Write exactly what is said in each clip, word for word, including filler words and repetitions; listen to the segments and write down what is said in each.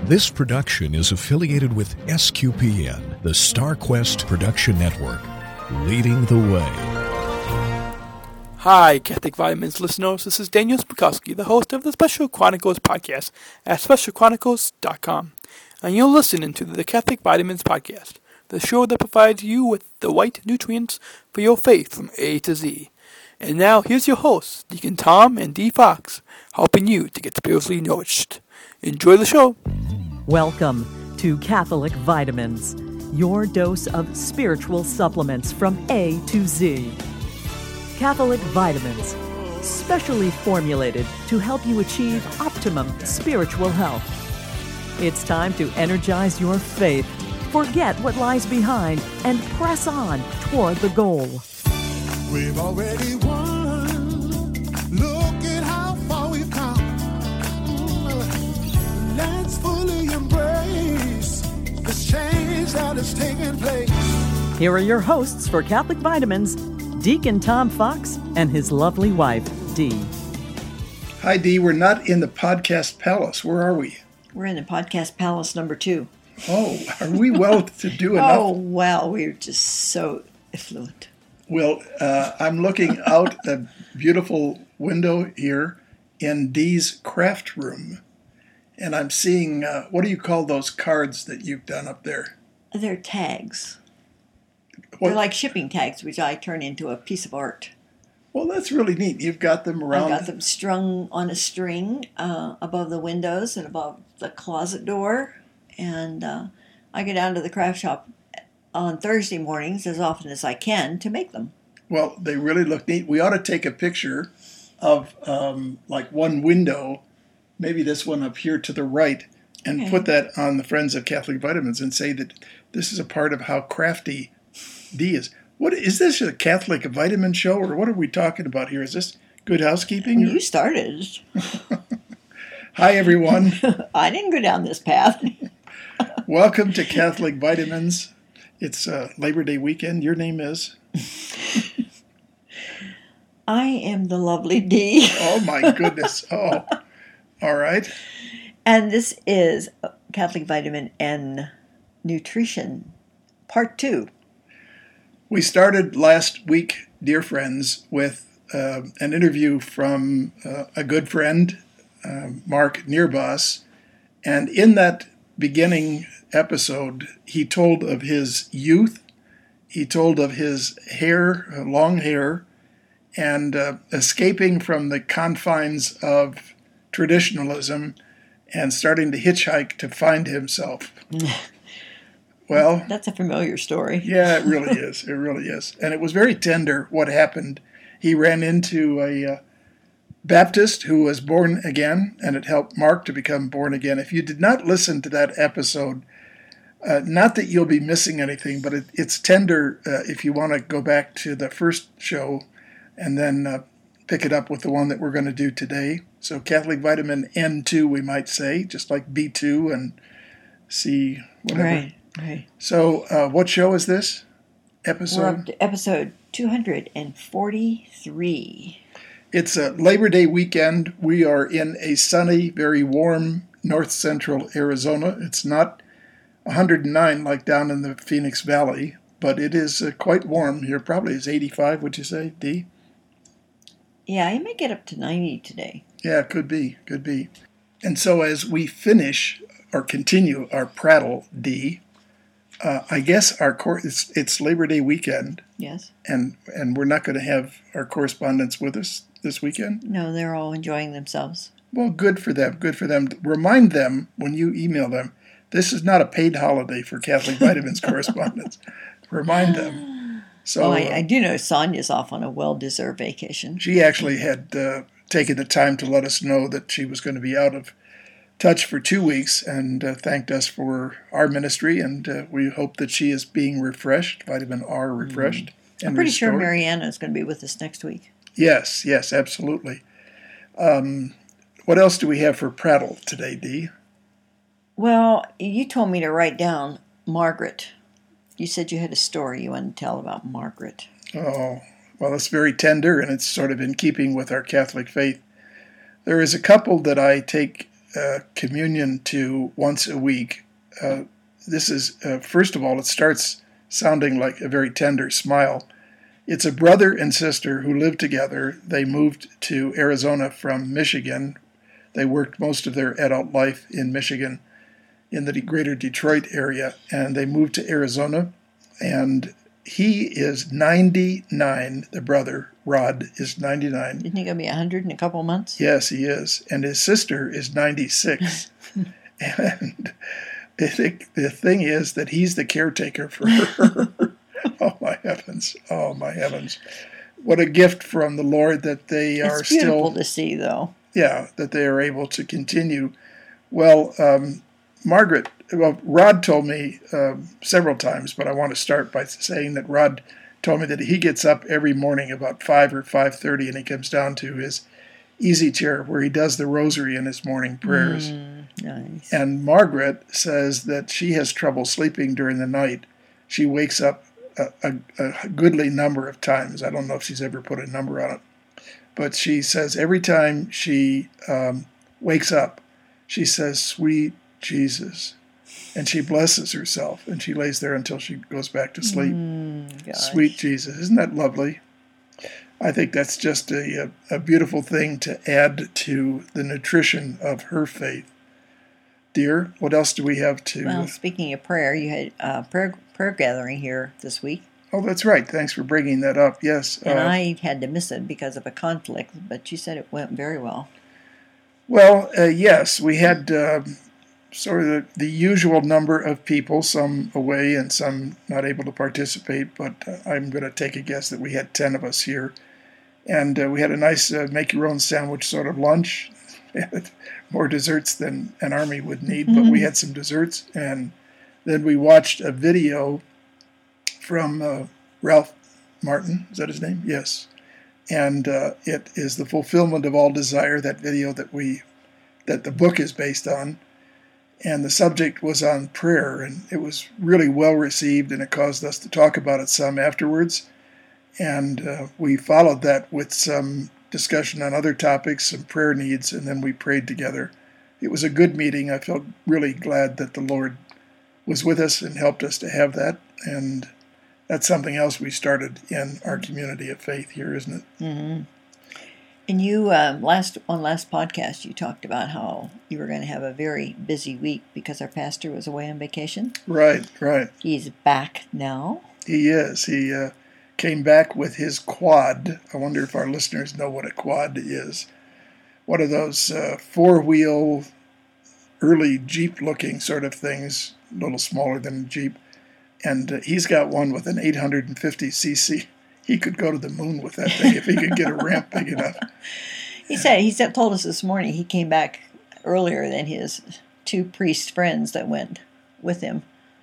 This production is affiliated with S Q P N, the StarQuest Production Network, leading the way. Hi, Catholic Vitamins listeners. This is Daniel Spikowski, the host of the Special Chronicles podcast at special chronicles dot com. And you're listening to the Catholic Vitamins podcast, the show that provides you with the right nutrients for your faith from A to Z. And now, here's your hosts, Deacon Tom and Dee Fox, helping you to get spiritually nourished. Enjoy the show. Welcome to Catholic Vitamins, your dose of spiritual supplements from A to Z. Catholic Vitamins, specially formulated to help you achieve optimum spiritual health. It's time to energize your faith, forget what lies behind, and press on toward the goal. We've already won. Look at how far we've come. Let's fully embrace this change that is taking place. Here are your hosts for Catholic Vitamins, Deacon Tom Fox and his lovely wife, Dee. Hi, Dee. We're not in the podcast palace. Where are we? We're in the podcast palace number two. Oh, are we well to do enough? Oh, well, we're just so affluent. Well, uh, I'm looking out a beautiful window here in Dee's craft room, and I'm seeing, uh, what do you call those cards that you've done up there? They're tags. What? They're like shipping tags, which I turn into a piece of art. Well, that's really neat. You've got them around. I've got them strung on a string uh, above the windows and above the closet door, and uh, I go down to the craft shop on Thursday mornings as often as I can to make them. Well, they really look neat. We ought to take a picture of um, like one window, maybe this one up here to the right, and Okay. put that on the Friends of Catholic Vitamins and say that this is a part of how crafty Dee is. What is this, a Catholic vitamin show, or what are we talking about here? Is this good housekeeping? You started. Hi, everyone. I didn't go down this path. Welcome to Catholic Vitamins. It's uh, Labor Day weekend. Your name is? I am the lovely Dee. Oh, my goodness. Oh, all right. And this is Catholic Vitamin and Nutrition, Part two. We started last week, dear friends, with uh, an interview from uh, a good friend, uh, Mark Nearbos. And in that beginning episode, he told of his youth, he told of his hair, uh, long hair, and uh, escaping from the confines of traditionalism and starting to hitchhike to find himself. Well, That's a familiar story. yeah, it really is. It really is. And it was very tender what happened. He ran into a uh, Baptist who was born again, and it helped Mark to become born again. If you did not listen to that episode, uh, not that you'll be missing anything, but it, it's tender uh, if you want to go back to the first show and then uh, pick it up with the one that we're going to do today. So Catholic Vitamin N two, we might say, just like B two and C whatever. Right, right. So uh, what show is this? Episode? We're up to episode two hundred forty-three. It's a Labor Day weekend. We are in a sunny, very warm north central Arizona. It's not one hundred nine like down in the Phoenix Valley, but it is uh, quite warm here. Probably is eighty-five, would you say, Dee? Yeah, you may get up to ninety today. Yeah, could be, could be. And so as we finish or continue our prattle, Dee, uh, I guess our cor- it's, it's Labor Day weekend, Yes? and and we're not going to have our correspondents with us this weekend. No, they're all enjoying themselves. Well, good for them, good for them. Remind them when you email them, this is not a paid holiday for Catholic Vitamins correspondents. Remind them. So Well, I, uh, I do know Sonia's off on a well-deserved vacation. she actually had uh, taken the time to let us know that she was going to be out of touch for two weeks and uh, thanked us for our ministry, and uh, we hope that she is being refreshed, vitamin R refreshed. Mm-hmm. I'm and pretty sure restored. Mariana is going to be with us next week. Yes, yes, absolutely. Um, what else do we have for prattle today, Dee? Well, you told me to write down Margaret. You said you had a story you wanted to tell about Margaret. Oh, well, it's very tender, and it's sort of in keeping with our Catholic faith. There is a couple that I take uh, communion to once a week. Uh, this is, uh, first of all, it starts sounding like a very tender smile. It's a brother and sister who live together. They moved to Arizona from Michigan. They worked most of their adult life in Michigan, in the greater Detroit area, and they moved to Arizona. And he is ninety-nine. The brother, Rod, is ninety-nine. Isn't he going to be one hundred in a couple months? Yes, he is. And his sister is ninety-six. And I think the thing is that he's the caretaker for her. Oh, my heavens. Oh, my heavens. What a gift from the Lord that they are It's beautiful still... to see, though. Yeah, that they are able to continue. Well, um, Margaret, well, Rod told me uh, several times, but I want to start by saying that Rod told me that he gets up every morning about five or five thirty, and he comes down to his easy chair where he does the rosary in his morning prayers. Mm, nice. And Margaret says that she has trouble sleeping during the night. She wakes up a, a, a goodly number of times. I don't know if she's ever put a number on it. But she says every time she um, wakes up, she says, "Sweet Jesus." And she blesses herself, and she lays there until she goes back to sleep. Mm, Sweet Jesus. Isn't that lovely? I think that's just a, a, a beautiful thing to add to the nutrition of her faith. Dear, what else do we have to... Well, speaking of prayer, you had a prayer, prayer gathering here this week. Oh, that's right. Thanks for bringing that up. Yes. And uh, I had to miss it because of a conflict, but you said it went very well. Well, uh, yes, we had uh, sort of the, the usual number of people, some away and some not able to participate, but uh, I'm going to take a guess that we had ten of us here. And uh, we had a nice uh, make-your-own sandwich sort of lunch. We had more desserts than an army would need, mm-hmm. but we had some desserts. And then we watched a video from uh, Ralph Martin. Is that his name? Yes. And uh, it is the fulfillment of all desire, that video that we, that the book is based on. And the subject was on prayer, and it was really well received, and it caused us to talk about it some afterwards. And uh, we followed that with some discussion on other topics, some prayer needs, and then we prayed together. It was a good meeting. I felt really glad that the Lord was with us and helped us to have that. And that's something else we started in our community of faith here, isn't it? Mm-hmm. And you, um, last on last podcast, you talked about how you were going to have a very busy week because our pastor was away on vacation. Right, right. He's back now. He is. He uh, came back with his quad. I wonder if our listeners know what a quad is. One of those uh, four-wheel, early Jeep-looking sort of things, a little smaller than a Jeep. And uh, he's got one with an eight hundred fifty c c. He could go to the moon with that thing if he could get a ramp big enough. He said, he said, told us this morning he came back earlier than his two priest friends that went with him.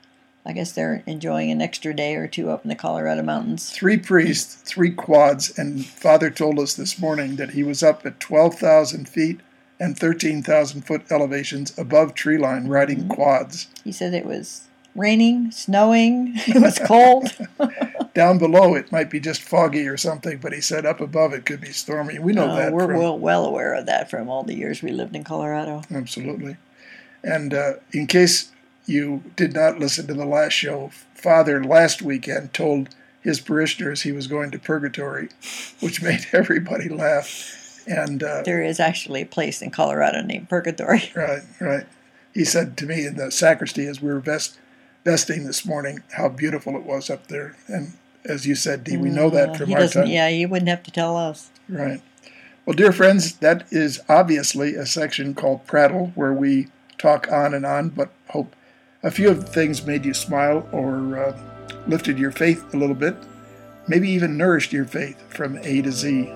I guess they're enjoying an extra day or two up in the Colorado mountains. Three priests, three quads, and Father told us this morning that he was up at twelve thousand feet and thirteen thousand foot elevations above tree line riding mm-hmm. quads. He said it was raining, snowing, it was cold. Down below it might be just foggy or something, but he said up above it could be stormy. We know uh, that. We're from, well, well aware of that from all the years we lived in Colorado. Absolutely. And uh, in case you did not listen to the last show, Father last weekend told his parishioners he was going to purgatory, which made everybody laugh. And uh, there is actually a place in Colorado named Purgatory. Right, right. He said to me in the sacristy as we were vest, vesting this morning how beautiful it was up there. And as you said, Dee, we know that from he our doesn't, time. Yeah, you wouldn't have to tell us. Right. Well, dear friends, that is obviously a section called Prattle, where we talk on and on, but hope a few of the things made you smile or uh, lifted your faith a little bit, maybe even nourished your faith from A to Z.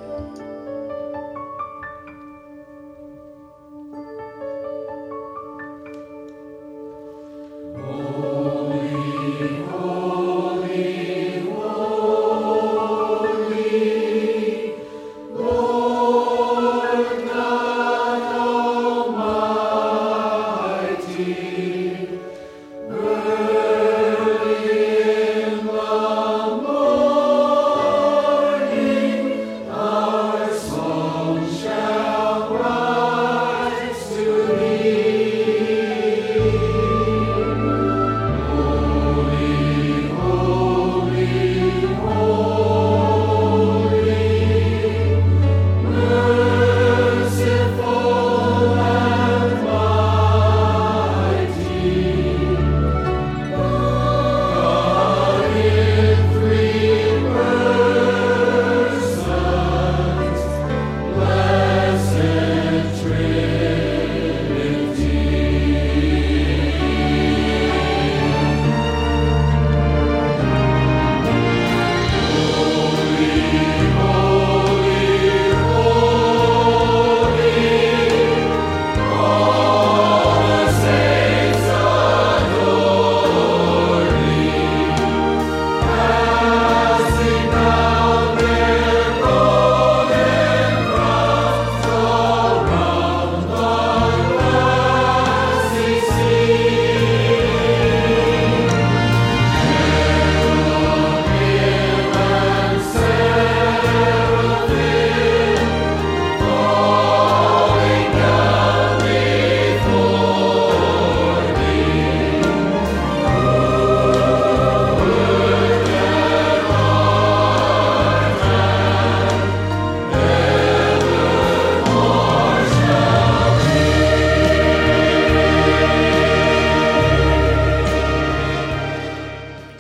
Oh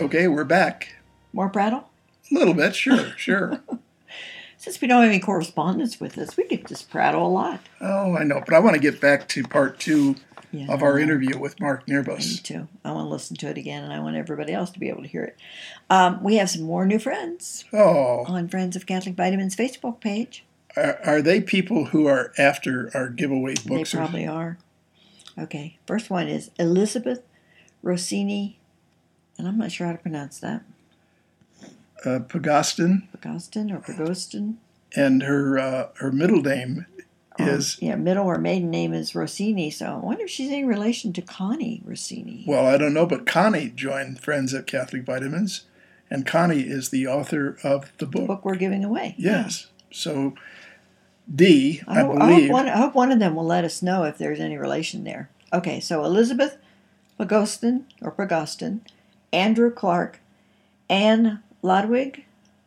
Okay, we're back. More prattle? A little bit, sure, sure. Since we don't have any correspondence with us, we could just prattle a lot. Oh, I know, but I want to get back to part two Yeah, of our interview with Mark Me Nierbus. too. I want to listen to it again, and I want everybody else to be able to hear it. Um, we have some more new friends Oh, on Friends of Catholic Vitamins Facebook page. are, are they people who are after our giveaway books? They probably are. Okay, first one is Elizabeth Rossini, and I'm not sure how to pronounce that. Uh, Pagostin, Pagostin or Pagostin. and her uh, her middle name Or, is, yeah, middle or maiden name is Rossini, so I wonder if she's any relation to Connie Rossini. well, I don't know, but Connie joined Friends of Catholic Vitamins, and Connie is the author of the The book. book we're giving away. Yes. So, D, I, I hope, I, hope believe. one, I hope one of them will let us know if there's any relation there. Okay, so Elizabeth Pagostin, or Pagostin, Andrew Clark, Anne Lodwig,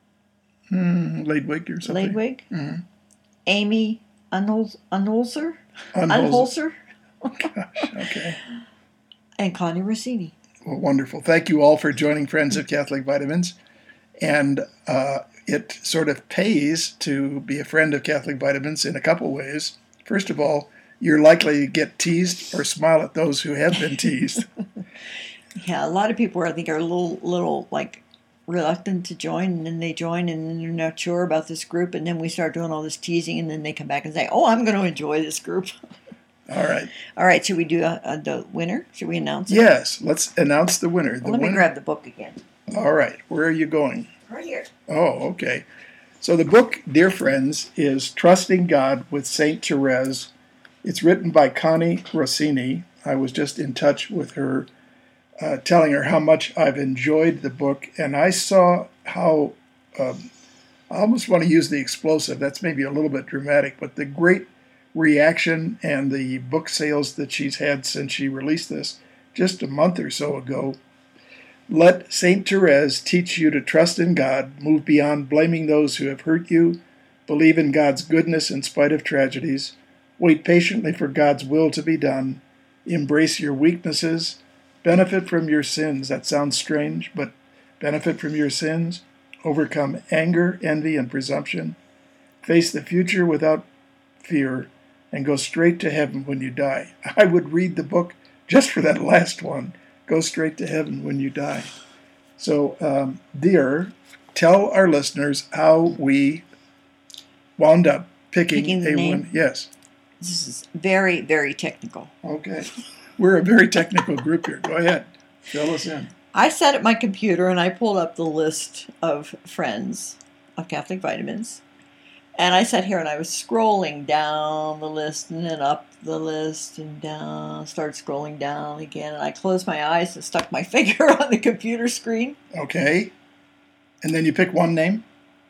Hmm, Ladwig or something. Ladwig, Mm-hmm. Amy Unholzer, Unholzer, Unholzer. Unholzer, Okay. and Connie Rossini. Well, wonderful. Thank you all for joining Friends of Catholic Vitamins. And uh, it sort of pays to be a friend of Catholic Vitamins in a couple ways. First of all, you're likely to get teased or smile at those who have been teased. Yeah, a lot of people, I think, are a little, little like reluctant to join, and then they join, and then they're not sure about this group, and then we start doing all this teasing, and then they come back and say, "Oh, I'm going to enjoy this group." All right. All right, should we do a, a, the winner? Should we announce it? Yes, let's announce the winner. The Well, let me winner. grab the book again. All right. Where are you going? Right here. Oh, okay. So the book, dear friends, is Trusting God with Saint Therese. It's written by Connie Rossini. I was just in touch with her, uh, telling her how much I've enjoyed the book, and I saw how, um, I almost want to use the explosive, that's maybe a little bit dramatic, but the great reaction and the book sales that she's had since she released this just a month or so ago. Let Saint Therese teach you to trust in God, move beyond blaming those who have hurt you, believe in God's goodness in spite of tragedies, wait patiently for God's will to be done, embrace your weaknesses, benefit from your sins. That sounds strange, but benefit from your sins, overcome anger, envy, and presumption, face the future without fear, and go straight to heaven when you die. I would read the book just for that last one. Go straight to heaven when you die. So, um, dear, tell our listeners how we wound up picking, Picking the a name? one. Yes. This is very, very technical. Okay. We're a very technical group here. Go ahead. Fill us in. I sat at my computer and I pulled up the list of friends of Catholic Vitamins. And I sat here and I was scrolling down the list and then up the list and down, started scrolling down again. And I closed my eyes and stuck my finger on the computer screen. Okay. And then you pick one name?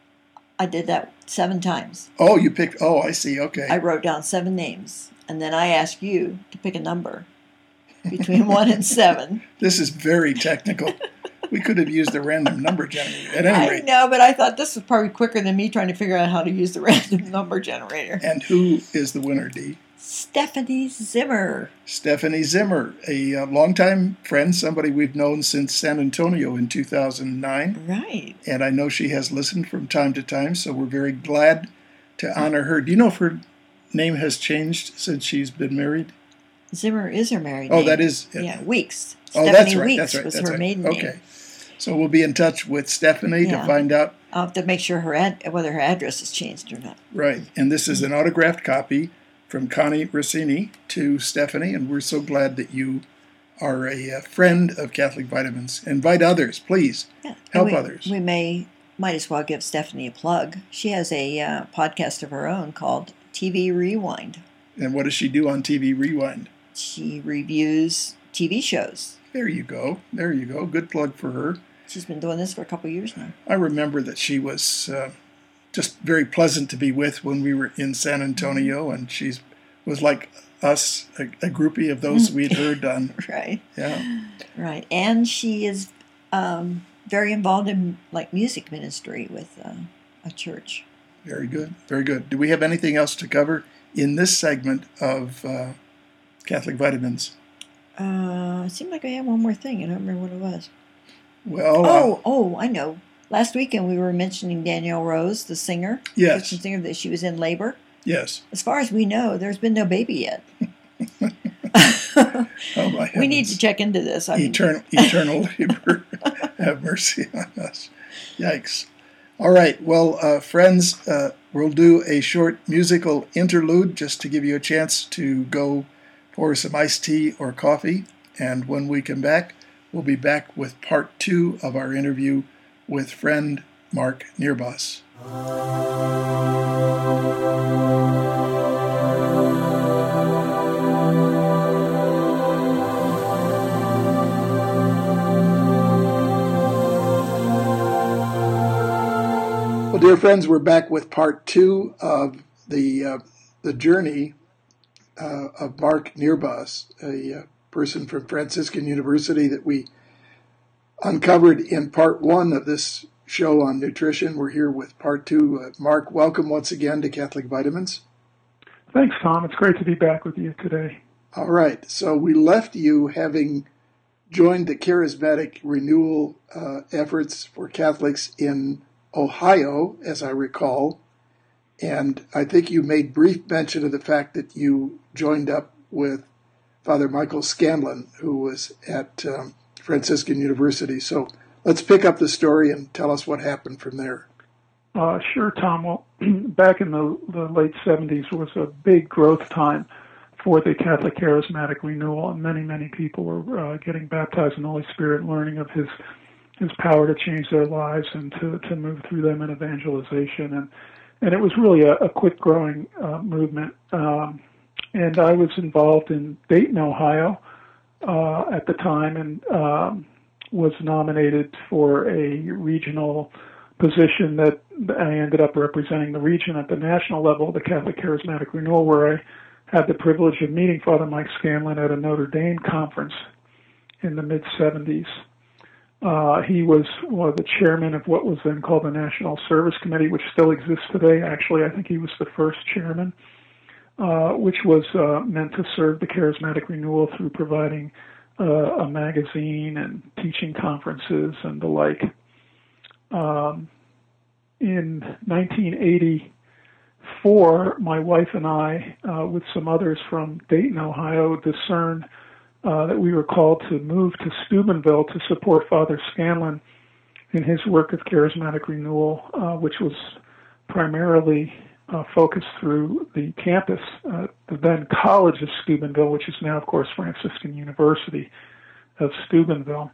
I did that seven times. Oh, you picked, oh, I see. Okay. I wrote down seven names. And then I asked you to pick a number between one and seven. This is very technical. We could have used a random number generator. At any I rate. know, but I thought this was probably quicker than me trying to figure out how to use the random number generator. And who is the winner, Dee? Stephanie Zimmer. Stephanie Zimmer, a uh, longtime friend, somebody we've known since San Antonio in two thousand nine. Right. And I know she has listened from time to time, so we're very glad to honor her. Do you know if her name has changed since she's been married? Zimmer is her married Oh, name. that is... Yeah, Weeks. Oh, Stephanie that's right. Weeks That's right. was That's her right. maiden Okay. name. So we'll be in touch with Stephanie Yeah. to find out. I'll have to make sure her ad- whether her address has changed or not. Right. And this is an autographed copy from Connie Rossini to Stephanie, and we're so glad that you are a, uh friend of Catholic Vitamins. Invite others, please. Yeah. Help we, others. We may might as well give Stephanie a plug. She has a uh, podcast of her own called T V Rewind. And what does she do on T V Rewind? She reviews T V shows. There you go. There you go. Good plug for her. She's been doing this for a couple of years now. I remember that she was uh, just very pleasant to be with when we were in San Antonio, and she was like us, a, a groupie of those we'd heard on. Right. Yeah. Right. And she is um, very involved in like music ministry with uh, a church. Very good. Very good. Do we have anything else to cover in this segment of uh, Catholic Vitamins? Uh, it seemed like I had one more thing. I don't remember what it was. Well, Oh, uh, oh, I know. Last weekend we were mentioning Danielle Rose, the singer, Yes. Christian singer, that she was in labor. yes. As far as we know, there's been no baby yet. Oh, my We need heavens. to check into this. I mean, Eternal, eternal labor. Have mercy on us. Yikes. All right. Well, uh, friends, uh, we'll do a short musical interlude just to give you a chance to go pour some iced tea or coffee. And when we come back, we'll be back with part two of our interview with friend Mark Nierbus. Well, dear friends, we're back with part two of the uh, the journey uh, of Mark Nierbus, a uh, person from Franciscan University that we uncovered in part one of this show on nutrition. We're here with part two. Uh, Mark, welcome once again to Catholic Vitamins. Thanks, Tom. It's great to be back with you today. All right. So we left you having joined the charismatic renewal uh, efforts for Catholics in Ohio, as I recall. And I think you made brief mention of the fact that you joined up with Father Michael Scanlon, who was at um, Franciscan University. So let's pick up the story and tell us what happened from there. Uh, sure, Tom. Well, back in the, the late seventies was a big growth time for the Catholic Charismatic Renewal, and many, many people were uh, getting baptized in the Holy Spirit, learning of his his power to change their lives and to, to move through them in evangelization. And, and it was really a, a quick-growing uh, movement. Um, and I was involved in Dayton, Ohio uh, at the time, and um, was nominated for a regional position that I ended up representing the region at the national level, the Catholic Charismatic Renewal, where I had the privilege of meeting Father Mike Scanlon at a Notre Dame conference in the mid-seventies. Uh, he was one of the chairman of what was then called the National Service Committee, which still exists today. Actually, I think he was the first chairman, uh, which was uh, meant to serve the Charismatic Renewal through providing uh, a magazine and teaching conferences and the like. Um, in nineteen eighty-four, my wife and I, uh, with some others from Dayton, Ohio, discerned uh, that we were called to move to Steubenville to support Father Scanlon in his work of charismatic renewal, uh, which was primarily uh, focused through the campus, uh, the then College of Steubenville, which is now, of course, Franciscan University of Steubenville.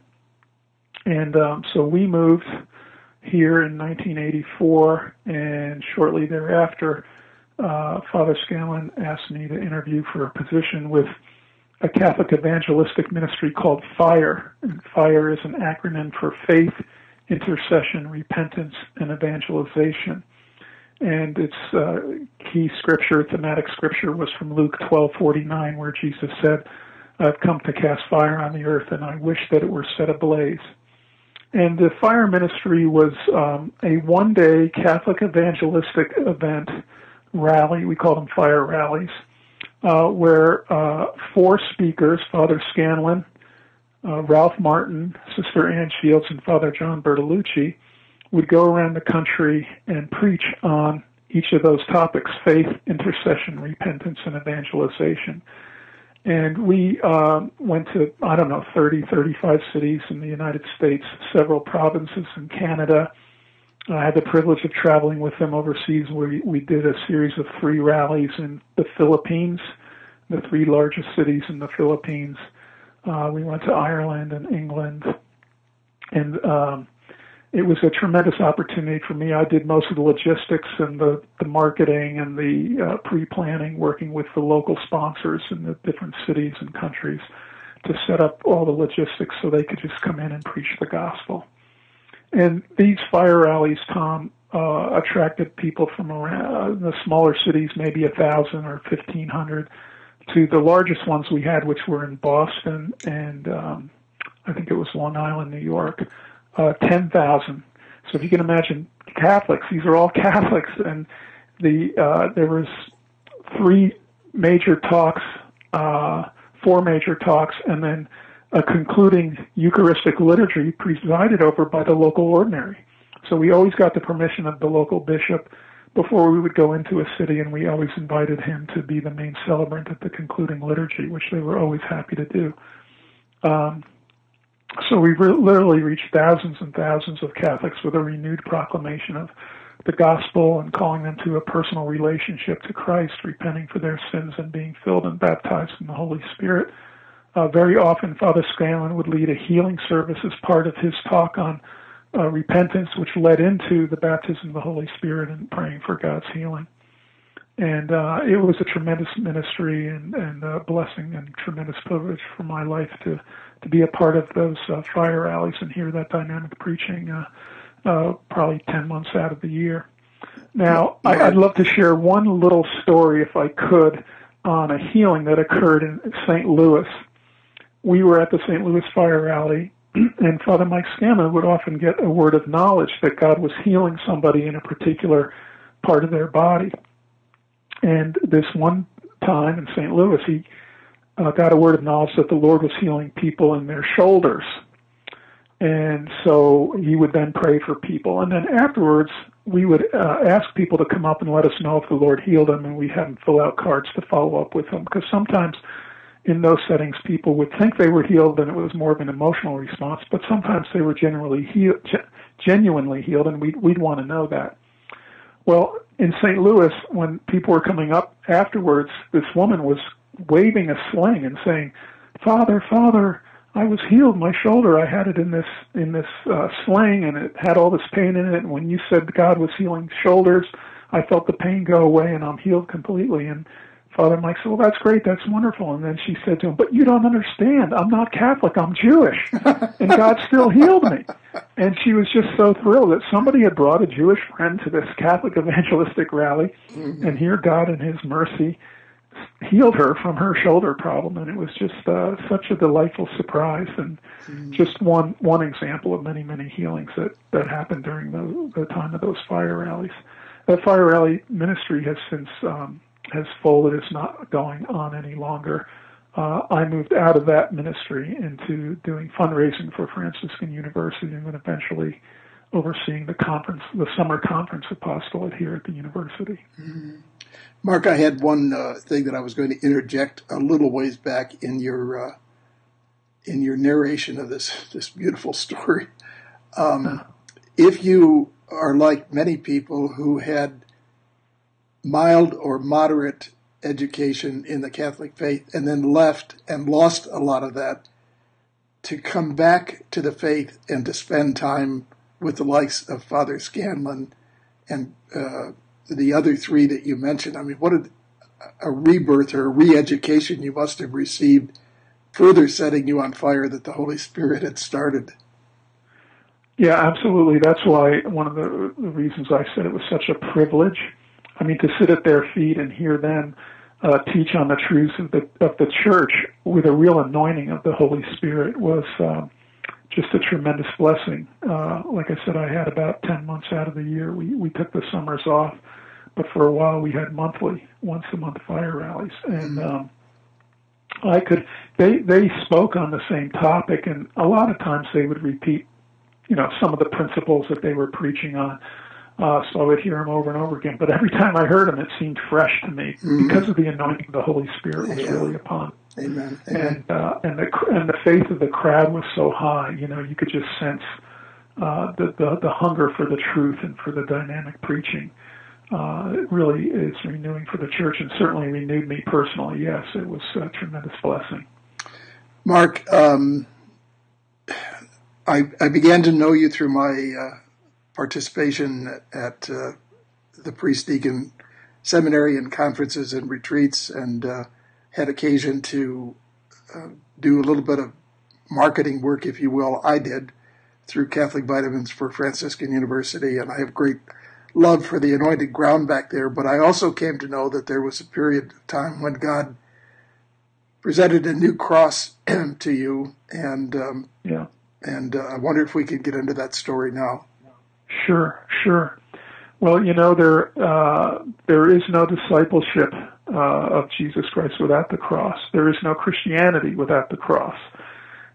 And um, so we moved here in nineteen eighty-four, and shortly thereafter, uh, Father Scanlon asked me to interview for a position with a Catholic evangelistic ministry called FIRE. And FIRE is an acronym for Faith, Intercession, Repentance, and Evangelization. And its uh, key scripture, thematic scripture, was from Luke twelve forty-nine, where Jesus said, "I've come to cast fire on the earth, and I wish that it were set ablaze." And the FIRE ministry was um, a one-day Catholic evangelistic event rally. We call them FIRE rallies, uh, where uh, four speakers, Father Scanlon, uh, Ralph Martin, Sister Ann Shields, and Father John Bertolucci, would go around the country and preach on each of those topics: faith, intercession, repentance, and evangelization. And we uh, went to, I don't know, thirty, thirty-five cities in the United States, several provinces in Canada. I had the privilege of traveling with them overseas. We, we did a series of three rallies in the Philippines, the three largest cities in the Philippines. Uh, we went to Ireland and England. And um, it was a tremendous opportunity for me. I did most of the logistics and the, the marketing and the uh, pre-planning, working with the local sponsors in the different cities and countries to set up all the logistics so they could just come in and preach the gospel. And these FIRE rallies, Tom, uh, attracted people from around uh, the smaller cities, maybe a thousand or fifteen hundred, to the largest ones we had, which were in Boston and um, I think it was Long Island, New York. Uh, ten thousand. So if you can imagine Catholics, these are all Catholics, and the uh, there was three major talks, uh, four major talks, and then a concluding Eucharistic liturgy presided over by the local ordinary. So we always got the permission of the local bishop before we would go into a city, and we always invited him to be the main celebrant at the concluding liturgy, which they were always happy to do. Um, so we re- literally reached thousands and thousands of Catholics with a renewed proclamation of the gospel and calling them to a personal relationship to Christ, repenting for their sins and being filled and baptized in the Holy Spirit. Uh, very often, Father Scanlon would lead a healing service as part of his talk on uh, repentance, which led into the baptism of the Holy Spirit and praying for God's healing. And uh, it was a tremendous ministry and, and a blessing and tremendous privilege for my life to, to be a part of those uh, fire rallies and hear that dynamic preaching uh, uh, probably ten months out of the year. Now, I, I'd love to share one little story, if I could, on a healing that occurred in Saint Louis. We were at the Saint Louis Fire Rally, and Father Mike Scanlon would often get a word of knowledge that God was healing somebody in a particular part of their body. And this one time in Saint Louis, he uh, got a word of knowledge that the Lord was healing people in their shoulders. And so he would then pray for people. And then afterwards, we would uh, ask people to come up and let us know if the Lord healed them, and we had them fill out cards to follow up with them, because sometimes in those settings, people would think they were healed and it was more of an emotional response, but sometimes they were genuinely healed, genuinely healed, and we'd, we'd want to know that. Well, in Saint Louis, when people were coming up afterwards, this woman was waving a sling and saying, "Father, Father, I was healed. My shoulder, I had it in this in this uh, sling, and it had all this pain in it. And when you said God was healing shoulders, I felt the pain go away, and I'm healed completely." And Father Mike said, "Well, that's great. That's wonderful." And then she said to him, "But you don't understand. I'm not Catholic. I'm Jewish. And God still healed me." And she was just so thrilled that somebody had brought a Jewish friend to this Catholic evangelistic rally, mm-hmm. and here God in his mercy healed her from her shoulder problem. And it was just uh, such a delightful surprise, and mm-hmm. just one one example of many, many healings that, that happened during the, the time of those fire rallies. That fire rally ministry has since... Um, has folded. It's not going on any longer. Uh, I moved out of that ministry into doing fundraising for Franciscan University, and then eventually overseeing the conference, the summer conference apostolate here at the university. Mm-hmm. Mark, I had one uh, thing that I was going to interject a little ways back in your uh, in your narration of this this beautiful story. Um, uh, if you are like many people who had mild or moderate education in the Catholic faith and then left and lost a lot of that, to come back to the faith and to spend time with the likes of Father Scanlon and uh, the other three that you mentioned, I mean, what a, a rebirth or a re-education you must have received, further setting you on fire that the Holy Spirit had started. Yeah, absolutely. That's why one of the, the reasons I said it was such a privilege. I mean, to sit at their feet and hear them uh, teach on the truths of the of the Church with a real anointing of the Holy Spirit was um, just a tremendous blessing. Uh, like I said, I had about ten months out of the year. We we took the summers off, but for a while we had monthly, once a month fire rallies, and um, I could. They they spoke on the same topic, and a lot of times they would repeat, you know, some of the principles that they were preaching on. Uh, so I would hear them over and over again. But every time I heard them, it seemed fresh to me mm-hmm. because of the anointing of the Holy Spirit was yeah. really upon. Amen. Amen. And uh, and the and the faith of the crowd was so high. You know, you could just sense uh, the, the the hunger for the truth and for the dynamic preaching. Uh, it really is renewing for the Church, and certainly renewed me personally. Yes, it was a tremendous blessing. Mark, um, I I began to know you through my Uh, participation at uh, the priest-deacon seminary and conferences and retreats, and uh, had occasion to uh, do a little bit of marketing work, if you will. I did through Catholic Vitamins for Franciscan University, and I have great love for the anointed ground back there. But I also came to know that there was a period of time when God presented a new cross to you, and um, yeah. and uh, I wonder if we could get into that story now. Sure, sure. Well, you know, there uh, there is no discipleship uh, of Jesus Christ without the cross. There is no Christianity without the cross.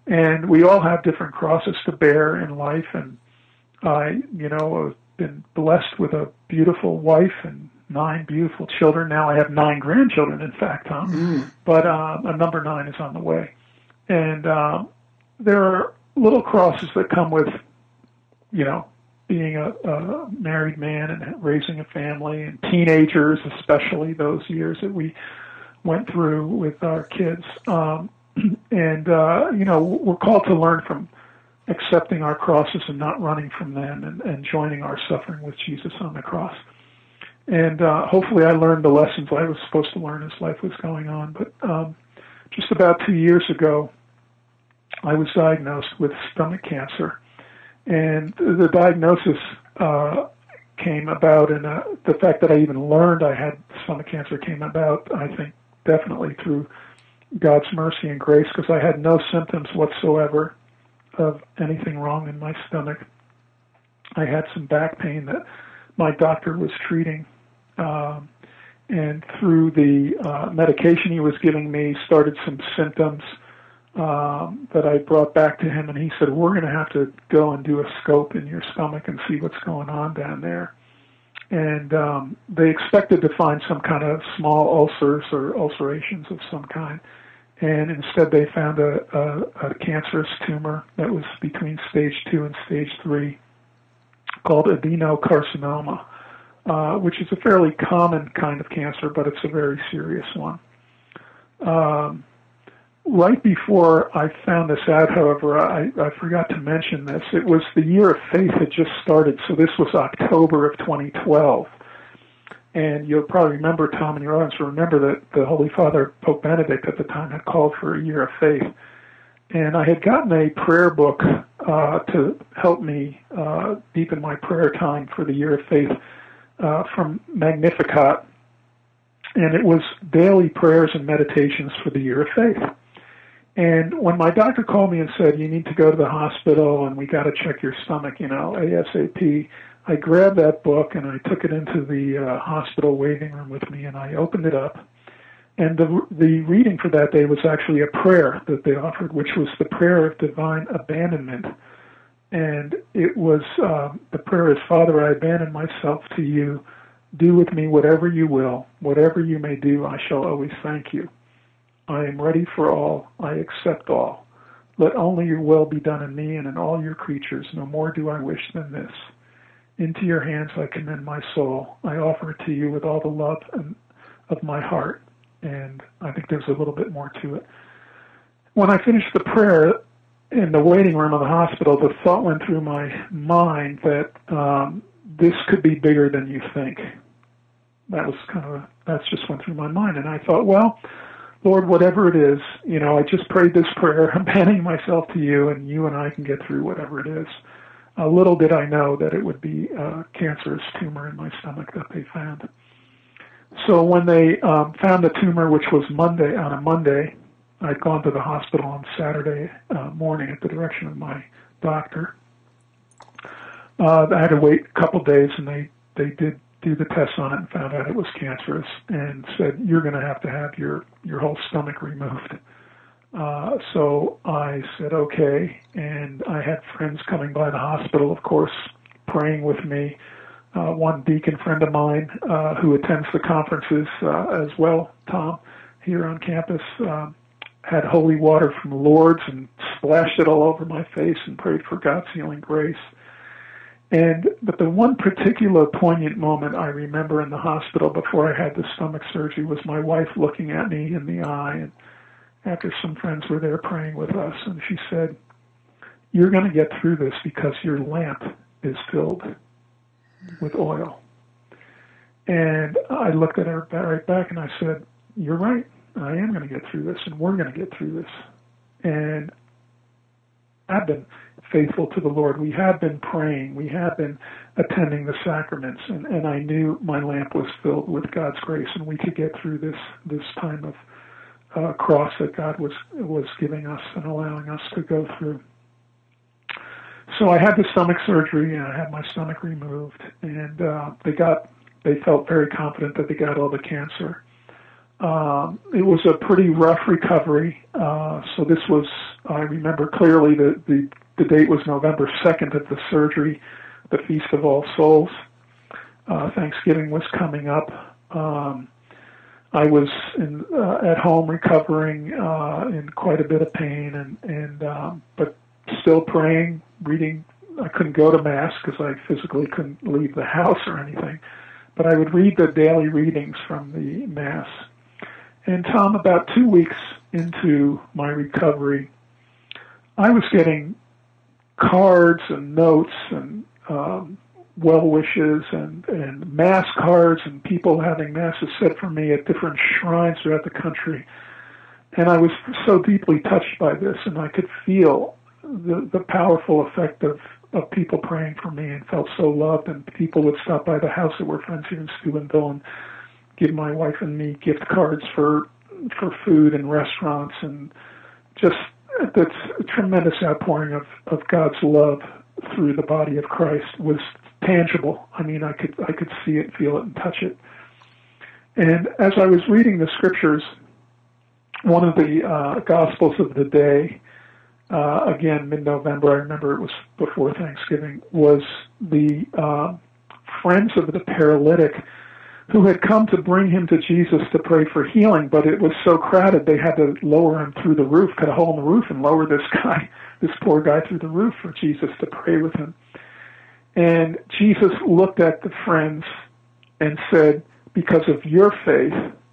And we all have different crosses to bear in life. And I, you know, have been blessed with a beautiful wife and nine beautiful children. Now I have nine grandchildren, in fact, Tom. Mm. But uh, a number nine is on the way. And uh, there are little crosses that come with, you know, being a, a married man and raising a family, and teenagers, especially those years that we went through with our kids. Um, and, uh, you know, we're called to learn from accepting our crosses and not running from them, and, and joining our suffering with Jesus on the cross. And uh, hopefully I learned the lessons I was supposed to learn as life was going on. But um, just about two years ago, I was diagnosed with stomach cancer. And the diagnosis uh, came about, and uh, the fact that I even learned I had stomach cancer came about, I think, definitely through God's mercy and grace, because I had no symptoms whatsoever of anything wrong in my stomach. I had some back pain that my doctor was treating, um, and through the uh, medication he was giving me, started some symptoms Um, that I brought back to him, and he said, we're going to have to go and do a scope in your stomach and see what's going on down there. And um, they expected to find some kind of small ulcers or ulcerations of some kind, and instead they found a, a, a cancerous tumor that was between stage two and stage three called adenocarcinoma, uh, which is a fairly common kind of cancer, but it's a very serious one. Um, Right before I found this out, however, I, I forgot to mention this. It was the Year of Faith had just started, so this was October of twenty twelve. And you'll probably remember, Tom, and your audience will remember that the Holy Father, Pope Benedict at the time, had called for a Year of Faith. And I had gotten a prayer book uh, to help me uh, deepen my prayer time for the Year of Faith uh, from Magnificat. And it was daily prayers and meditations for the Year of Faith. And when my doctor called me and said, you need to go to the hospital and we got to check your stomach, you know, ASAP, I grabbed that book and I took it into the uh, hospital waiting room with me, and I opened it up. And the, the reading for that day was actually a prayer that they offered, which was the prayer of divine abandonment. And it was, um, the prayer is, Father, I abandon myself to you. Do with me whatever you will. Whatever you may do, I shall always thank you. I am ready for all. I accept all. Let only your will be done in me and in all your creatures. No more do I wish than this. Into your hands I commend my soul. I offer it to you with all the love and, of my heart. And I think there's a little bit more to it. When I finished the prayer in the waiting room of the hospital, the thought went through my mind that um, this could be bigger than you think. That was kind of, a, that's just went through my mind. And I thought, well, Lord, whatever it is, you know, I just prayed this prayer, abandoning myself to you, and you and I can get through whatever it is. Uh, little did I know that it would be a cancerous tumor in my stomach that they found. So when they um, found the tumor, which was Monday, on a Monday, I'd gone to the hospital on Saturday uh, morning at the direction of my doctor. Uh, I had to wait a couple days, and they, they did do the tests on it and found out it was cancerous, and said, you're going to have to have your, your whole stomach removed. Uh, so I said, okay, and I had friends coming by the hospital, of course, praying with me. Uh, one deacon friend of mine uh, who attends the conferences uh, as well, Tom, here on campus, uh, had holy water from Lourdes and splashed it all over my face and prayed for God's healing grace. And but the one particular poignant moment I remember in the hospital before I had the stomach surgery was my wife looking at me in the eye, and after some friends were there praying with us, and she said, you're going to get through this because your lamp is filled with oil. And I looked at her right back and I said, you're right, I am going to get through this, and we're going to get through this. And I've been faithful to the Lord. We have been praying. We have been attending the sacraments, and, and I knew my lamp was filled with God's grace, and we could get through this this time of uh, cross that God was was giving us and allowing us to go through. So I had the stomach surgery, and I had my stomach removed, and uh, they got they felt very confident that they got all the cancer. Um, it was a pretty rough recovery. Uh, so this was I remember clearly that the, the date was November second of the surgery, the Feast of All Souls. Uh, Thanksgiving was coming up. Um, I was in, uh, at home recovering uh, in quite a bit of pain, and, and um, but still praying, reading. I couldn't go to Mass because I physically couldn't leave the house or anything, but I would read the daily readings from the Mass. And Tom, about two weeks into my recovery, I was getting cards and notes and um, well wishes and, and Mass cards and people having Masses said for me at different shrines throughout the country. And I was so deeply touched by this, and I could feel the, the powerful effect of, of people praying for me, and felt so loved. And people would stop by the house that were friends here in Steubenville and give my wife and me gift cards for for food and restaurants, and just that's a tremendous outpouring of, of God's love through the body of Christ was tangible. I mean, I could I could see it, feel it, and touch it. And as I was reading the scriptures, one of the uh, Gospels of the day, uh, again, mid-November, I remember it was before Thanksgiving, was the uh, friends of the paralytic who had come to bring him to Jesus to pray for healing, but it was so crowded they had to lower him through the roof, cut a hole in the roof, and lower this guy, this poor guy, through the roof for Jesus to pray with him. And Jesus looked at the friends and said, because of your faith,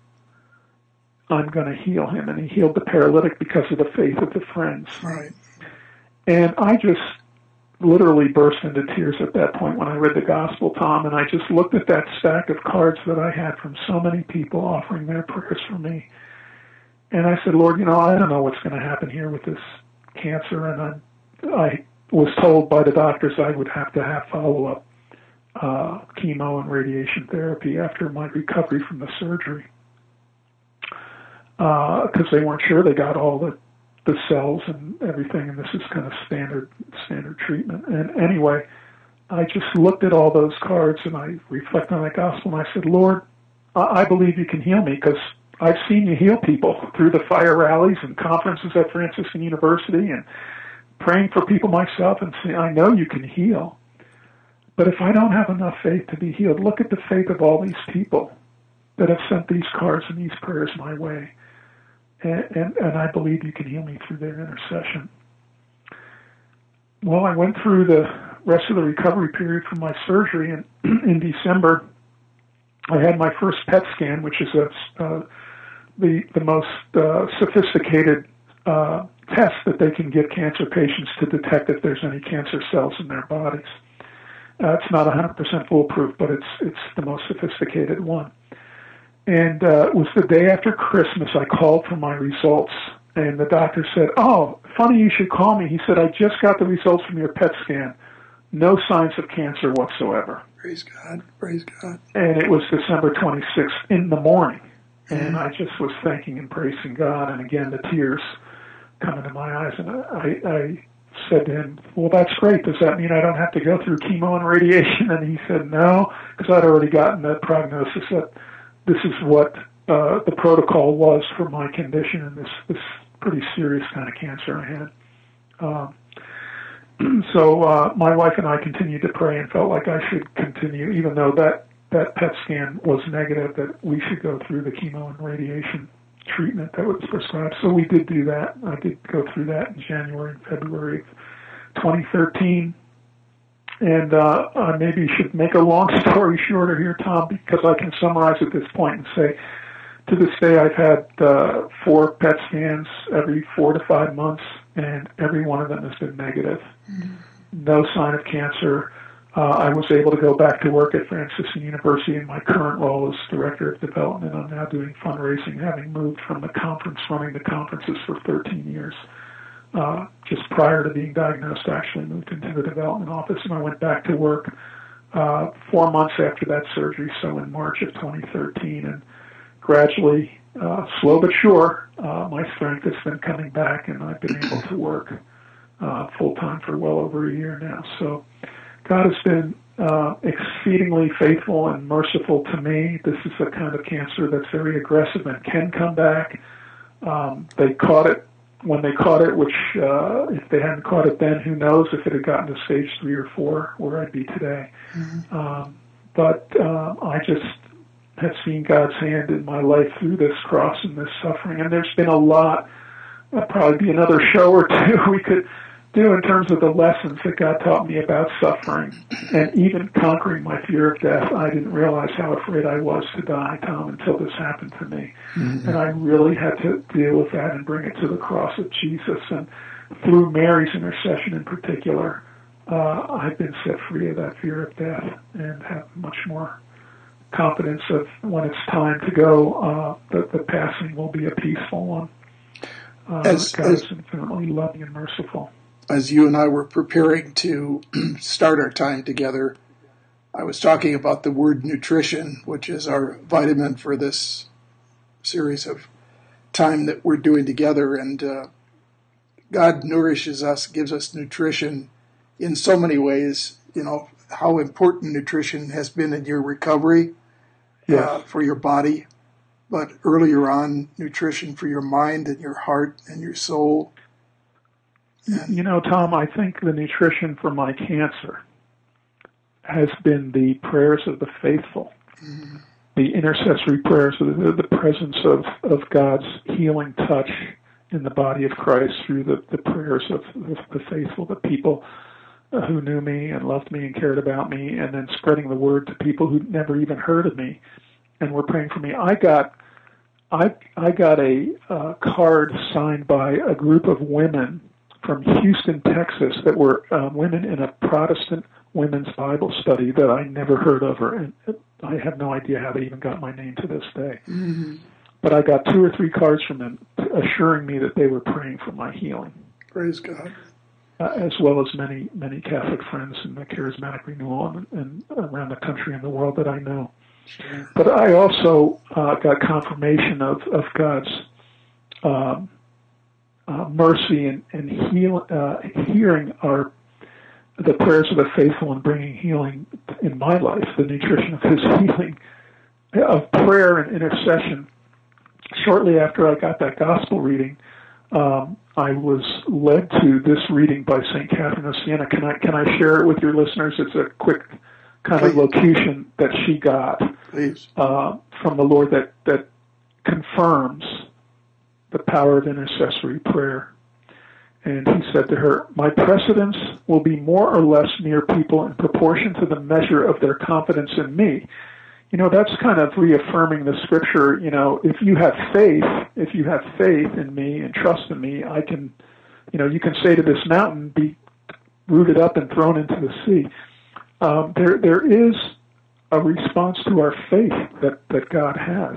I'm going to heal him. And he healed the paralytic because of the faith of the friends. Right. And I just literally burst into tears at that point when I read the gospel, Tom, and I just looked at that stack of cards that I had from so many people offering their prayers for me. And I said, Lord, you know, I don't know what's going to happen here with this cancer. And I, I was told by the doctors I would have to have follow-up uh, chemo and radiation therapy after my recovery from the surgery, because uh, they weren't sure they got all the the cells and everything, and this is kind of standard standard treatment. And anyway, I just looked at all those cards, and I reflected on that gospel, and I said, Lord, I believe you can heal me, because I've seen you heal people through the fire rallies and conferences at Franciscan University and praying for people myself, and saying, I know you can heal. But if I don't have enough faith to be healed, look at the faith of all these people that have sent these cards and these prayers my way. And, and, and I believe you can heal me through their intercession. Well, I went through the rest of the recovery period from my surgery, and in December, I had my first P E T scan, which is a, uh, the the most uh, sophisticated uh, test that they can give cancer patients to detect if there's any cancer cells in their bodies. Uh, it's not one hundred percent foolproof, but it's it's the most sophisticated one. And uh, it was the day after Christmas. I called for my results, and the doctor said, oh, funny you should call me. He said, I just got the results from your P E T scan. No signs of cancer whatsoever. Praise God. Praise God. And it was December twenty-sixth in the morning. And I just was thanking and praising God. And again, the tears coming to my eyes. And I, I said to him, well, that's great. Does that mean I don't have to go through chemo and radiation? And he said, no, because I'd already gotten that prognosis that this is what uh, the protocol was for my condition and this, this pretty serious kind of cancer I had. Um, so uh, my wife and I continued to pray and felt like I should continue, even though that, that P E T scan was negative, that we should go through the chemo and radiation treatment that was prescribed. So we did do that. I did go through that in January and February of twenty thirteen. And uh, I maybe should make a long story shorter here, Tom, because I can summarize at this point and say, to this day, I've had uh, four P E T scans every four to five months, and every one of them has been negative. Mm-hmm. No sign of cancer. Uh, I was able to go back to work at Franciscan University in my current role as Director of Development. I'm now doing fundraising, having moved from the conference, running the conferences for thirteen years. Uh, just prior to being diagnosed, I actually moved into the development office, and I went back to work uh, four months after that surgery, so in March of twenty thirteen. And gradually, uh, slow but sure, uh, my strength has been coming back, and I've been able to work uh, full-time for well over a year now. So God has been uh, exceedingly faithful and merciful to me. This is a kind of cancer that's very aggressive and can come back. Um, they caught it when they caught it, which uh, if they hadn't caught it then, who knows if it had gotten to stage three or four, where I'd be today. Mm-hmm. Um, but uh, I just have seen God's hand in my life through this cross and this suffering. And there's been a lot, there'll probably be another show or two we could do in terms of the lessons that God taught me about suffering. And even conquering my fear of death, I didn't realize how afraid I was to die, Tom, until this happened to me. Mm-hmm. And I really had to deal with that and bring it to the cross of Jesus. And through Mary's intercession in particular, uh, I've been set free of that fear of death and have much more confidence of when it's time to go, uh, that the passing will be a peaceful one. Uh, as, God as, is infinitely loving and merciful. As you and I were preparing to start our time together, I was talking about the word nutrition, which is our vitamin for this series of time that we're doing together. And uh, God nourishes us, gives us nutrition in so many ways. You know, how important nutrition has been in your recovery, yes. uh, for your body, but earlier on, nutrition for your mind and your heart and your soul. And you know, Tom, I think the nutrition for my cancer has been the prayers of the faithful, mm-hmm. the intercessory prayers, the, the presence of, of God's healing touch in the body of Christ through the, the prayers of, of the faithful, the people who knew me and loved me and cared about me, and then spreading the word to people who never even heard of me and were praying for me. I got I I got a uh, card signed by a group of women from Houston, Texas, that were uh, women in a Protestant women's Bible study that I never heard of, or and I have no idea how they even got my name to this day. Mm-hmm. But I got two or three cards from them assuring me that they were praying for my healing. Praise God. Uh, as well as many, many Catholic friends in the charismatic renewal and, and around the country and the world that I know. Sure. But I also uh, got confirmation of, of God's um, uh, mercy and, and heal, uh, hearing our the prayers of the faithful and bringing healing in my life, the nutrition of his healing, of prayer and intercession. Shortly after I got that gospel reading, um, I was led to this reading by Saint Catherine of Siena. Can I can I share it with your listeners? It's a quick kind Please. of locution that she got uh, from the Lord that, that confirms the power of intercessory prayer. And he said to her, "My precedence will be more or less near people in proportion to the measure of their confidence in me." You know, that's kind of reaffirming the scripture. You know, if you have faith, if you have faith in me and trust in me, I can, you know, you can say to this mountain, be rooted up and thrown into the sea. Um, there, there is a response to our faith that, that God has.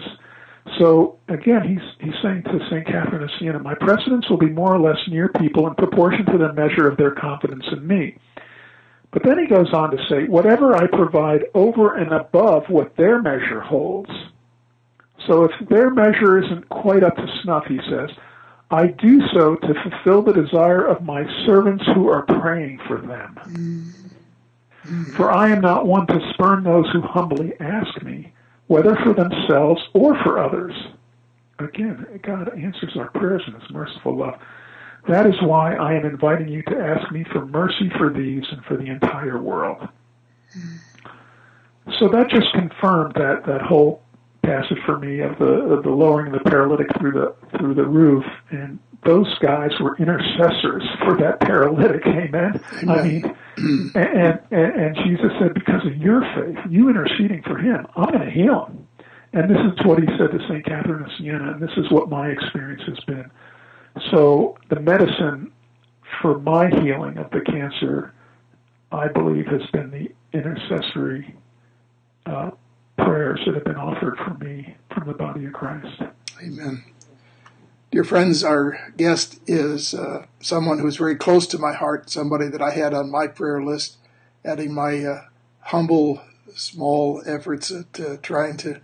So again, he's he's saying to Saint Catherine of Siena, "My precedence will be more or less near people in proportion to the measure of their confidence in me." But then he goes on to say, "Whatever I provide over and above what their measure holds." So if their measure isn't quite up to snuff, he says, "I do so to fulfill the desire of my servants who are praying for them. Mm-hmm. For I am not one to spurn those who humbly ask me, whether for themselves or for others." Again, God answers our prayers in his merciful love. "That is why I am inviting you to ask me for mercy for these and for the entire world." Mm. So that just confirmed that, that whole passage for me of the of the lowering the paralytic through the through the roof, and those guys were intercessors for that paralytic. Amen. Amen. I mean, and, and and Jesus said, "Because of your faith, you interceding for him, I'm going to heal him." And this is what he said to Saint Catherine of Siena, and this is what my experience has been. So the medicine for my healing of the cancer, I believe, has been the intercessory uh, prayers that have been offered for me from the body of Christ. Amen. Dear friends, our guest is uh, someone who's very close to my heart, somebody that I had on my prayer list, adding my uh, humble, small efforts at uh, trying to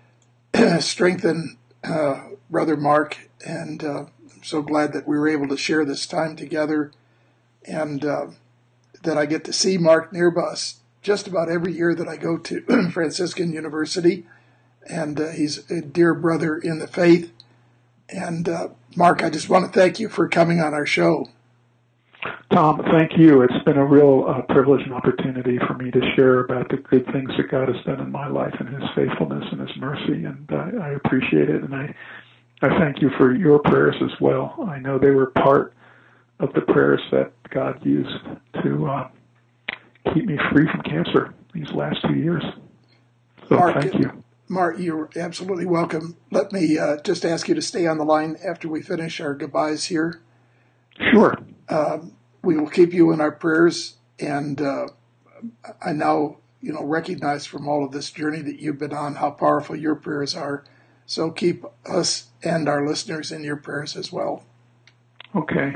strengthen uh, Brother Mark, and uh, I'm so glad that we were able to share this time together, and uh, that I get to see Mark Nierbus just about every year that I go to Franciscan University, and uh, he's a dear brother in the faith, And uh, Mark, I just want to thank you for coming on our show. Tom, thank you. It's been a real uh, privilege and opportunity for me to share about the good things that God has done in my life and His faithfulness and His mercy, and uh, I appreciate it. And I, I thank you for your prayers as well. I know they were part of the prayers that God used to uh, keep me free from cancer these last two years. So Mark, thank you. Mark, you're absolutely welcome. Let me uh, just ask you to stay on the line after we finish our goodbyes here. Sure. Um, we will keep you in our prayers, and uh, I now, you know, recognize from all of this journey that you've been on how powerful your prayers are. So keep us and our listeners in your prayers as well. Okay.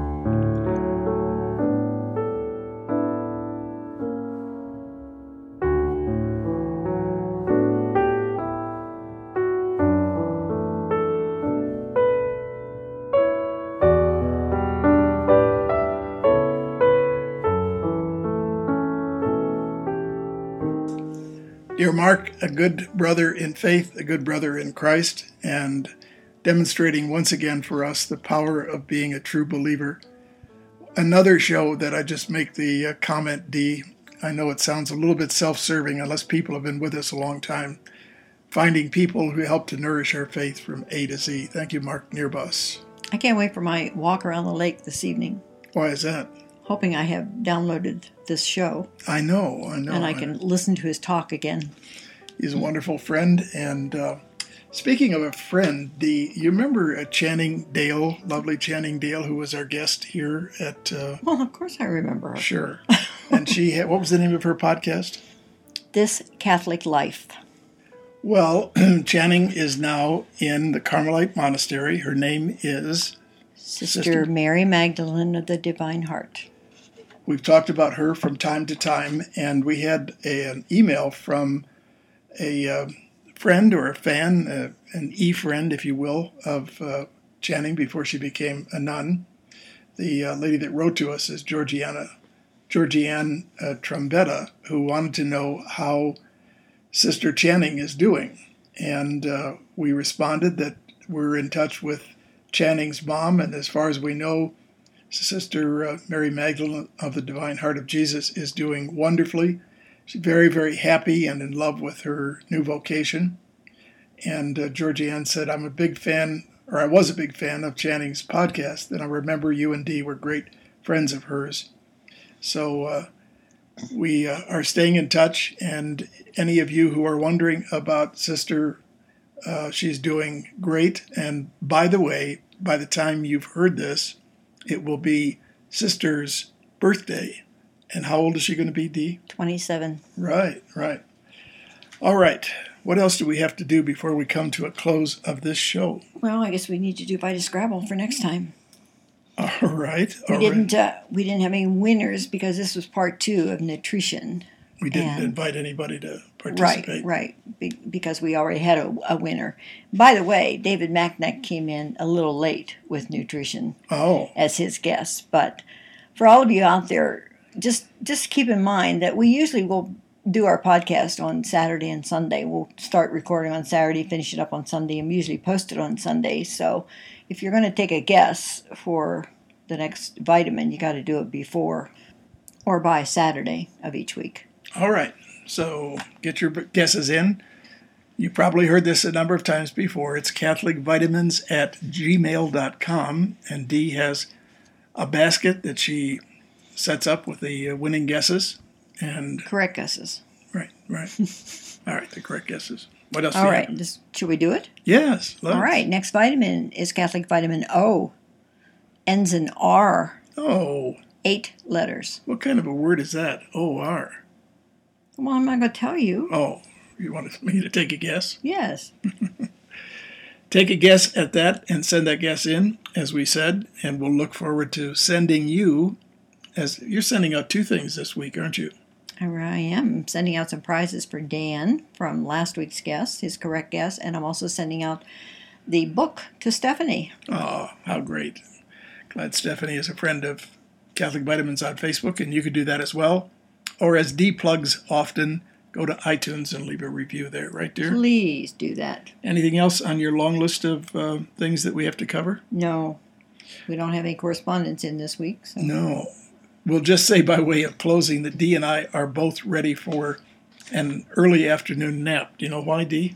Dear Mark, a good brother in faith, a good brother in Christ, and demonstrating once again for us the power of being a true believer. Another show that I just make the uh, comment, Dee. I know it sounds a little bit self-serving unless people have been with us a long time. Finding people who help to nourish our faith from A to Z. Thank you, Mark Nierbus. I can't wait for my walk around the lake this evening. Why is that? Hoping I have downloaded this show. I know, I know. And I can listen to his talk again. He's a wonderful friend. And uh, speaking of a friend, Dee, you remember uh, Channing Dale, lovely Channing Dale, who was our guest here at... Uh, well, of course I remember her. Sure. And she had, what was the name of her podcast? This Catholic Life. Well, Channing is now in the Carmelite Monastery. Her name is... Sister, Sister Mary Magdalene of the Divine Heart. We've talked about her from time to time, and we had a, an email from a uh, friend or a fan, uh, an e-friend, if you will, of uh, Channing before she became a nun. The uh, lady that wrote to us is Georgiana, Georgianne uh, Trombetta, who wanted to know how Sister Channing is doing. And uh, we responded that we're in touch with Channing's mom, and as far as we know, Sister uh, Mary Magdalene of the Divine Heart of Jesus is doing wonderfully. She's very, very happy and in love with her new vocation. And uh, Georgianne said, I'm a big fan, or I was a big fan of Channing's podcast, and I remember you and Dee were great friends of hers. So uh, we uh, are staying in touch, and any of you who are wondering about Sister, uh, she's doing great. And by the way, by the time you've heard this, it will be Sister's birthday. And how old is she going to be, Dee? twenty-seven. Right, right. All right. What else do we have to do before we come to a close of this show? Well, I guess we need to do Bite a Scrabble for next time. All right. All we didn't. right. Uh, we didn't have any winners because this was part two of nutrition. We didn't and, invite anybody to participate. Right, right. Be, because we already had a, a winner. By the way, David Mackneck came in a little late with nutrition Oh. as his guest. But for all of you out there, just just keep in mind that we usually will do our podcast on Saturday and Sunday. We'll start recording on Saturday, finish it up on Sunday, and usually post it on Sunday. So if you're going to take a guess for the next vitamin, you got to do it before or by Saturday of each week. All right. So get your guesses in. You probably heard this a number of times before. It's Catholic Vitamins at gmail dot com. And Dee has a basket that she sets up with the winning guesses. And correct guesses. Right, right. All right, the correct guesses. What else? All right. This, should we do it? Yes. Let's. All right. Next vitamin is Catholic Vitamin O. Ends in R. Oh. Eight letters. What kind of a word is that? O R. Well, I'm not going to tell you. Oh, you wanted me to take a guess? Yes. Take a guess at that and send that guess in, as we said, and we'll look forward to sending you, as you're sending out two things this week, aren't you? I am. I'm sending out some prizes for Dan from last week's guest, his correct guess, and I'm also sending out the book to Stephanie. Oh, how great. Glad Stephanie is a friend of Catholic Vitamins on Facebook, and you could do that as well. Or as Dee plugs often, go to iTunes and leave a review there, right, dear? Please do that. Anything else on your long list of uh, things that we have to cover? No, we don't have any correspondence in this week. So. No. We'll just say by way of closing that Dee and I are both ready for an early afternoon nap. Do you know why, Dee?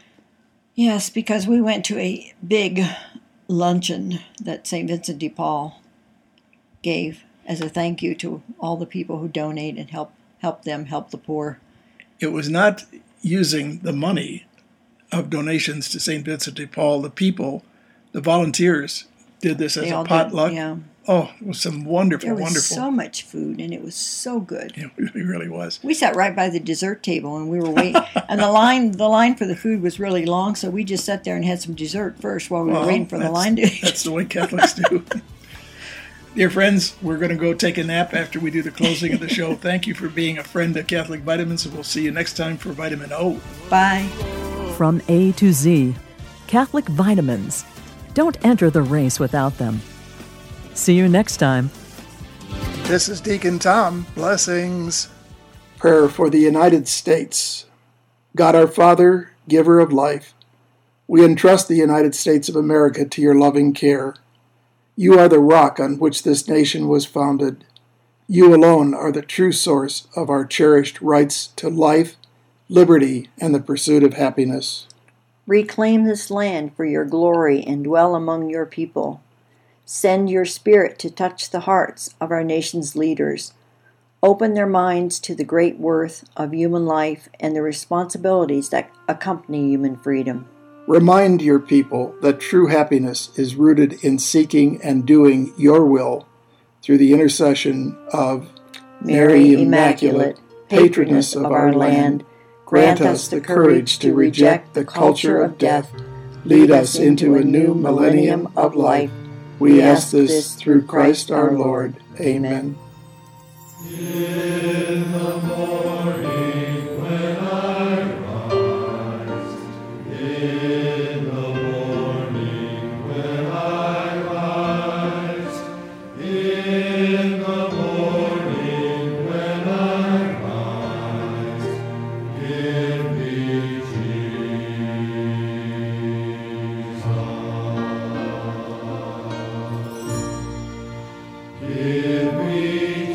Yes, because we went to a big luncheon that Saint Vincent de Paul gave as a thank you to all the people who donate and help help them help the poor. It was not using the money of donations to Saint Vincent de Paul. The people, the volunteers, did this as They a all potluck. did, yeah. Oh, it was some wonderful, There was wonderful. so much food, and it was so good. It really, really was. We sat right by the dessert table, and we were waiting. And the line, the line for the food was really long, so we just sat there and had some dessert first while we Well, were waiting for the that's- line to. That's the way Catholics do. Dear friends, we're going to go take a nap after we do the closing of the show. Thank you for being a friend of Catholic Vitamins, and we'll see you next time for Vitamin O. Bye. From A to Z, Catholic Vitamins. Don't enter the race without them. See you next time. This is Deacon Tom. Blessings. Prayer for the United States. God our Father, giver of life, we entrust the United States of America to your loving care. You are the rock on which this nation was founded. You alone are the true source of our cherished rights to life, liberty, and the pursuit of happiness. Reclaim this land for your glory and dwell among your people. Send your Spirit to touch the hearts of our nation's leaders. Open their minds to the great worth of human life and the responsibilities that accompany human freedom. Remind your people that true happiness is rooted in seeking and doing your will through the intercession of Mary Immaculate, patroness of our land, grant us the courage to reject the culture of death. Lead us into a new millennium of life. We ask this through Christ our Lord. Amen. In the morning when I rise, in the morning when I rise, in the morning when I rise, give me Jesus. Give me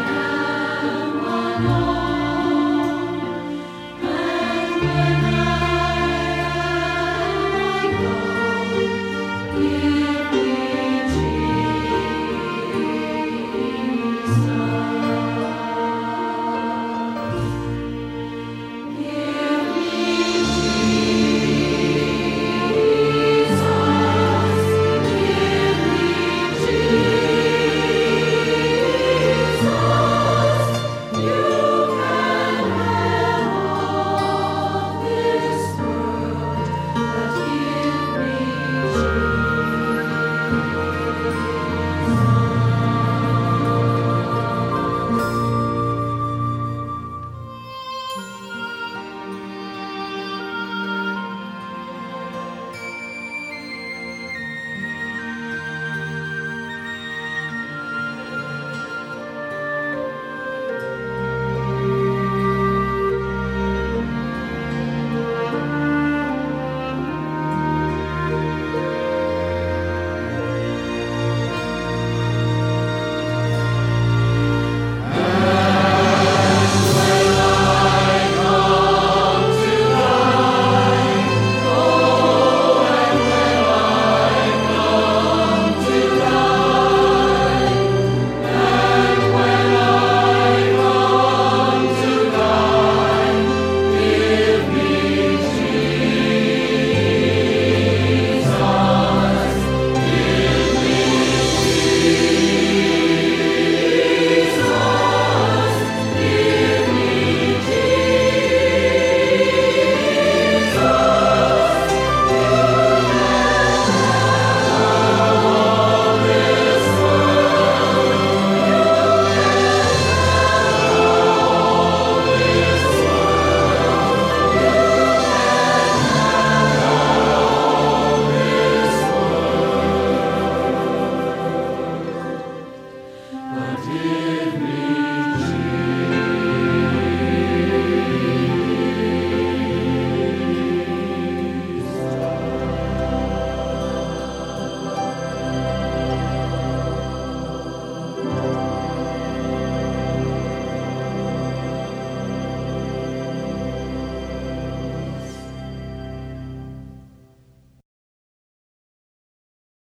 when I